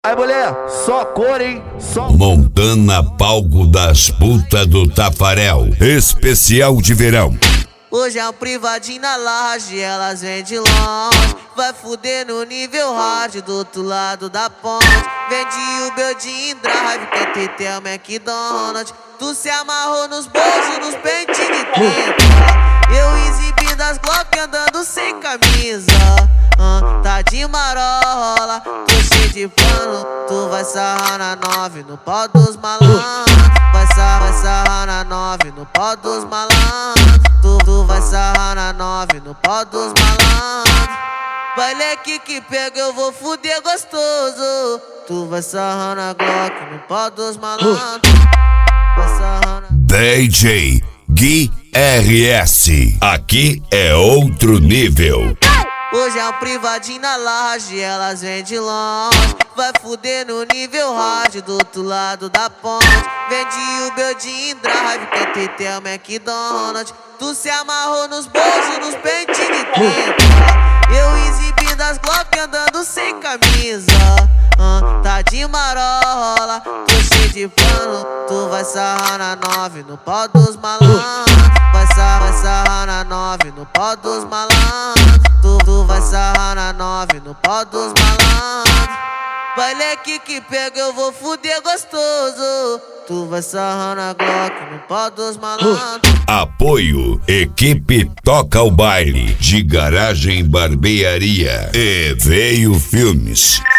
Aí, mulher, só cor, hein? Só... Montana Palco das Putas do Tafarel. Especial de verão. Hoje é um privadinho na laje, elas vêm de longe. Vai fuder no nível hard do outro lado da ponte. Vende o building drive, quer ter teu McDonald's. Tu se amarrou nos bolsos, nos pentes de 30. Eu exibindo as Glock andando sem camisa. Tá de marola, tô cheio de pano. Tu vai sarrar na 9 no pau dos malandros. Vai sarrar na 9 no pau dos malandros. Tu vai sarrar na 9 no pau dos malandros. Baile aqui que pega, eu vou fuder gostoso. Tu vai sarrar na Glock no pau dos malandros. Vai sarrar na... DJ Gui RS. Aqui é outro nível. Hoje é um privadinho na laje, elas vêm de longe. Vai fuder no nível hard do outro lado da ponte. Vende o building drive, quer ter teu McDonald's. Tu se amarrou nos bolsos, nos pentes de 30. Eu exibindo as Glock andando sem camisa. Tá de marola, tô cheio de pano. Tu vai sarrar na 9 no pau dos malandros. Vai sarrar na 9 no pau dos malandros. Tu vai sarrar na 9 no pau dos malandros. Baile aqui que pega, eu vou fuder gostoso. Tu vai sarrar na Glock no pau dos malandros. Apoio Equipe Toca o Baile de Garagem Barbearia e Veio Filmes.